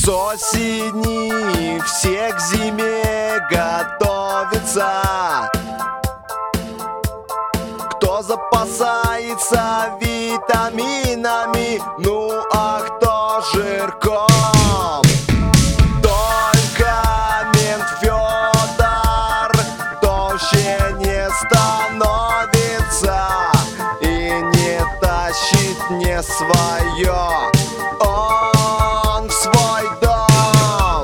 осени все к зиме готовятся. Кто запасается витаминами, ну а кто жирком. Только мент Фёдор толще не становится и не тащит не свое. Он в свой дом.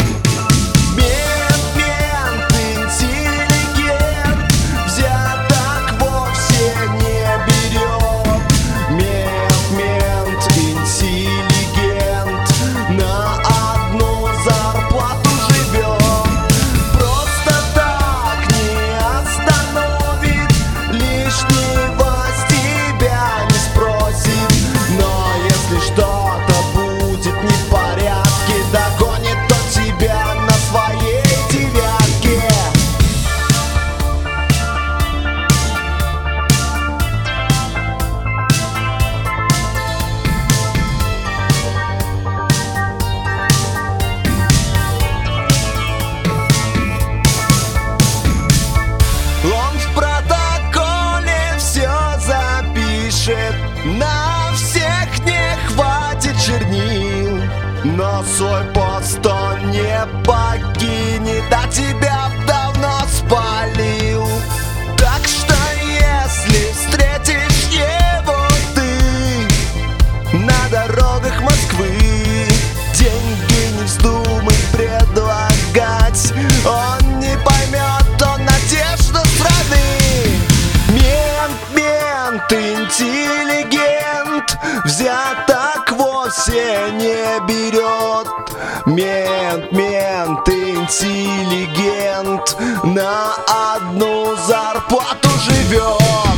Мент интеллигент, взяток вовсе не берет. Мент интеллигент, на одну зарплату живет. Просто так не остановит, лишнего с тебя не спросит. Но если что-то будет не в порядке, догонит он тебя на своей девятке. Он в протоколе все запишет, на всех не хватит чернил, но свой пост он не покинет, а тебя б давно спалил. Так что если встретишь его ты на дорогах Москвы, деньги не вздумай предлагать, он не поймет, он надежда страны. Мент интеллигент, взяток вовсе не берет. Мент интеллигент, на одну зарплату живет.